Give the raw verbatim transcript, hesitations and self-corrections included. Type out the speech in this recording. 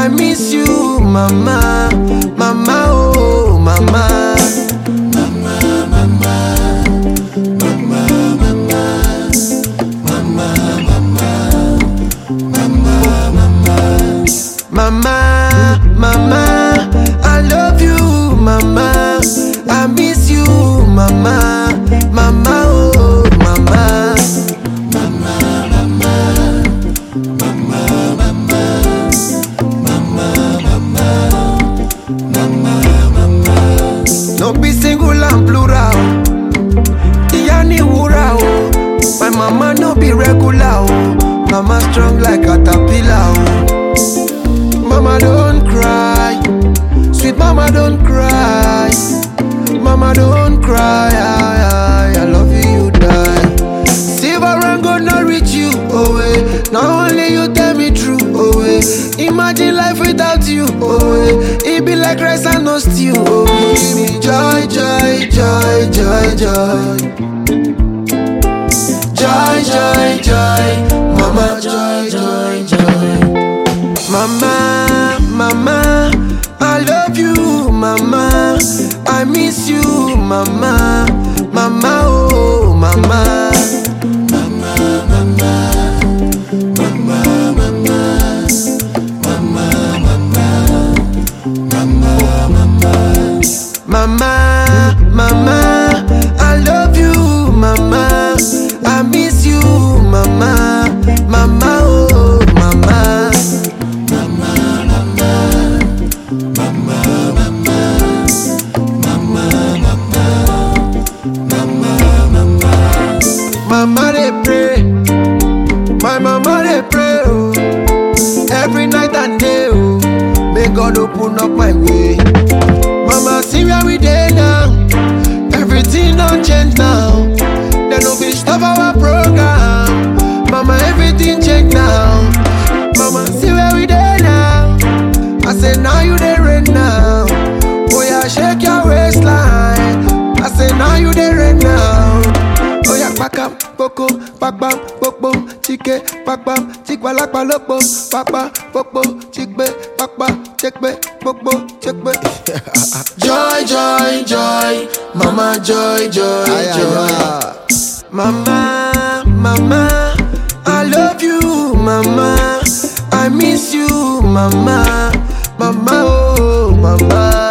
I miss you, mama, mama, oh, mama. Mama, mama, I love you, mama. I miss you, mama, mama, oh, mama. No be single and plural. Iyani wura oh. My mama no be regular oh. Mama strong like a caterpillar oh. Mama don't cry, sweet mama don't cry. Mama don't cry, I, I, I love you, you die. Silver and gold not reach you, oh eh. Not only you tell me true, oh eh. Imagine life without you, oh eh. It be like rice and no stew, oh eh. Give me joy, joy, joy, joy, joy. Joy, joy, joy, mama, joy, joy, joy. Mama, mama, I love you, mama. I miss you, mama, mama, oh, mama. Mama, mama, I love you, mama. I miss you, mama, mama, oh, mama. Mama they pray, my mama they pray, oh. Every night and day, oh. May God open up my way. Mama see where we dey now, everything don't change now. They no fit stop our program. Mama everything change now. Mama see where we dey now. I say now you dey rain now. Oh yeah, shake your waistline. I say now you dey rain now. Oh yeah, pakam, poko, pakbam, pokpo, chike, pakbam, chikwalakpa lopo, pakpa, pokpo, chikbe, pakpa, chekbe, pokpo, chekbe. Joy, joy, joy, mama, joy, joy, joy. Mama, mama, I love you, mama. I miss you, mama, mama, oh, mama.